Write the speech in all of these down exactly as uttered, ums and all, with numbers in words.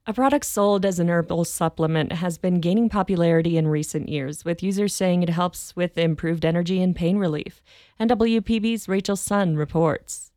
A product sold as an herbal supplement has been gaining popularity in recent years, with users saying it helps with improved energy and pain relief. N W P B's Rachel Sun reports.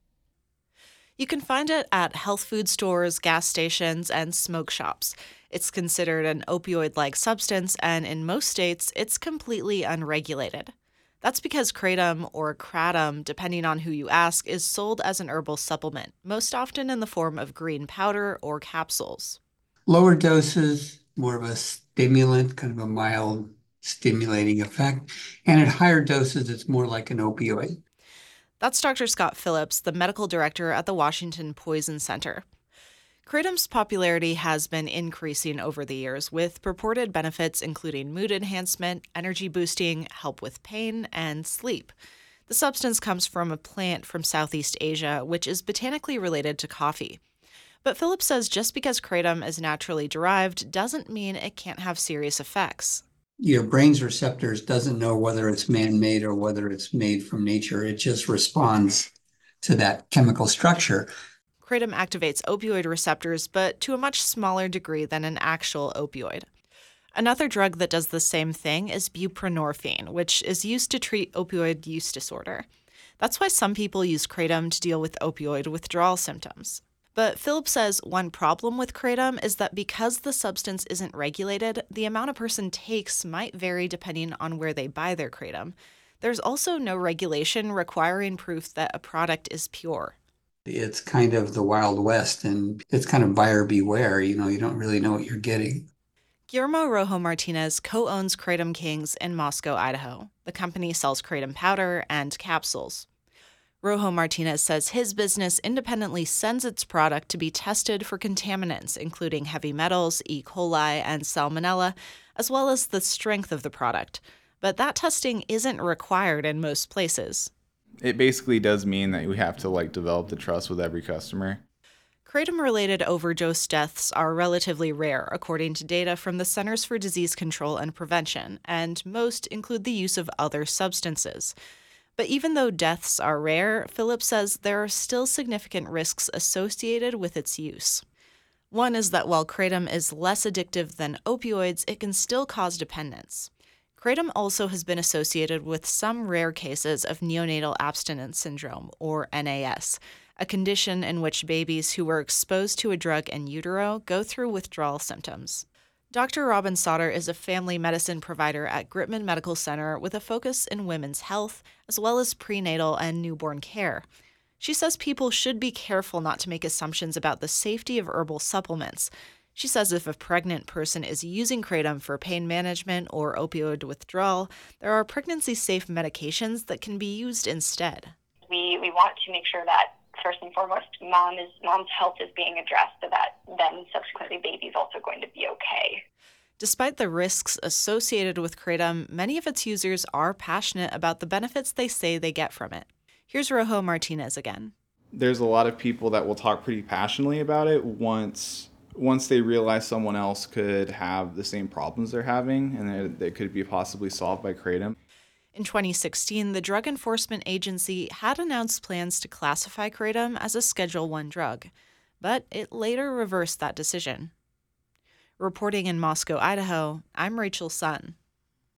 You can find it at health food stores, gas stations, and smoke shops. It's considered an opioid-like substance, and in most states, it's completely unregulated. That's because kratom, or kratom, depending on who you ask, is sold as an herbal supplement, most often in the form of green powder or capsules. Lower doses, more of a stimulant, kind of a mild stimulating effect. And at higher doses, it's more like an opioid. That's Doctor Scott Phillips, the medical director at the Washington Poison Center. Kratom's popularity has been increasing over the years, with purported benefits including mood enhancement, energy boosting, help with pain, and sleep. The substance comes from a plant from Southeast Asia, which is botanically related to coffee. But Phillips says just because kratom is naturally derived doesn't mean it can't have serious effects. Your brain's receptors doesn't know whether it's man-made or whether it's made from nature. It just responds to that chemical structure. Kratom activates opioid receptors, but to a much smaller degree than an actual opioid. Another drug that does the same thing is buprenorphine, which is used to treat opioid use disorder. That's why some people use kratom to deal with opioid withdrawal symptoms. But Phillips says one problem with kratom is that because the substance isn't regulated, the amount a person takes might vary depending on where they buy their kratom. There's also no regulation requiring proof that a product is pure. It's kind of the Wild West, and it's kind of buyer beware. You know, you don't really know what you're getting. Guillermo Rojo Martinez co-owns Kratom Kings in Moscow, Idaho. The company sells kratom powder and capsules. Rojo Martinez says his business independently sends its product to be tested for contaminants, including heavy metals, E. coli, and salmonella, as well as the strength of the product. But that testing isn't required in most places. It basically does mean that we have to like develop the trust with every customer. Kratom-related overdose deaths are relatively rare, according to data from the Centers for Disease Control and Prevention, and most include the use of other substances. But even though deaths are rare, Phillips says there are still significant risks associated with its use. One is that while kratom is less addictive than opioids, it can still cause dependence. Kratom also has been associated with some rare cases of neonatal abstinence syndrome, or N A S, a condition in which babies who were exposed to a drug in utero go through withdrawal symptoms. Doctor Robin Sauter is a family medicine provider at Gritman Medical Center with a focus in women's health, as well as prenatal and newborn care. She says people should be careful not to make assumptions about the safety of herbal supplements. She says if a pregnant person is using kratom for pain management or opioid withdrawal, there are pregnancy-safe medications that can be used instead. We, we want to make sure that first and foremost, mom is mom's health is being addressed so that then subsequently baby's also going to be okay. Despite the risks associated with kratom, many of its users are passionate about the benefits they say they get from it. Here's Rojo Martinez again. There's a lot of people that will talk pretty passionately about it once once they realize someone else could have the same problems they're having and that it could be possibly solved by kratom. In twenty sixteen, the Drug Enforcement Agency had announced plans to classify kratom as a Schedule one drug, but it later reversed that decision. Reporting in Moscow, Idaho, I'm Rachel Sun.